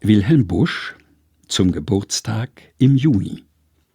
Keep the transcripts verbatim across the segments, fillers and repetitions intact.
Wilhelm Busch zum Geburtstag im Juni.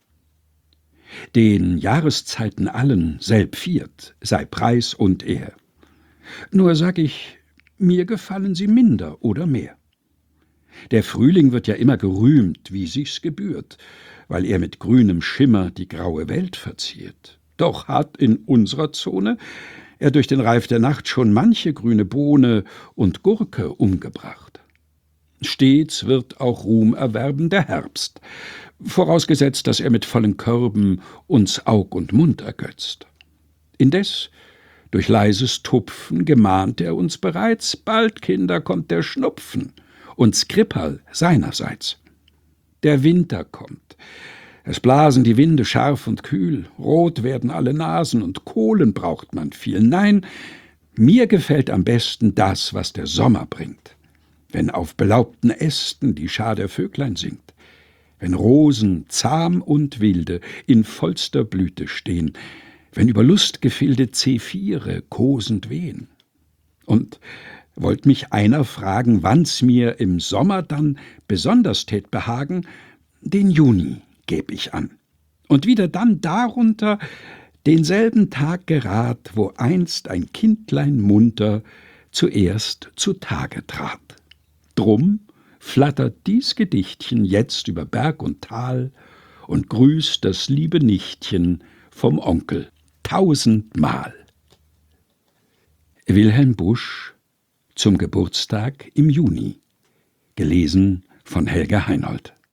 Den Jahreszeiten allen selb viert, sei Preis und Ehr. Nur sag ich, mir gefallen sie minder oder mehr. Der Frühling wird ja immer gerühmt, wie sich's gebührt, weil er mit grünem Schimmer die graue Welt verziert. Doch hat in unserer Zone er durch den Reif der Nacht schon manche grüne Bohne und Gurke umgebracht. Stets wird auch Ruhm erwerben der Herbst, vorausgesetzt, dass er mit vollen Körben uns Aug und Mund ergötzt. Indes, durch leises Tupfen gemahnt er uns bereits, bald, Kinder, kommt der Schnupfen, und Skripal seinerseits. Der Winter kommt, es blasen die Winde scharf und kühl, rot werden alle Nasen und Kohlen braucht man viel. Nein, mir gefällt am besten das, was der Sommer bringt. Wenn auf belaubten Ästen die Schar der Vöglein singt, wenn Rosen zahm und wilde in vollster Blüte stehen, wenn über Lustgefilde Zephire kosend wehen. Und wollt mich einer fragen, wann's mir im Sommer dann besonders tät behagen, den Juni gäb ich an. Und wieder dann darunter denselben Tag gerad, wo einst ein Kindlein munter zuerst zu Tage trat. Drum flattert dies Gedichtchen jetzt über Berg und Tal und grüßt das liebe Nichtchen vom Onkel tausendmal. Wilhelm Busch zum Geburtstag im Juni. Gelesen von Helga Heinold.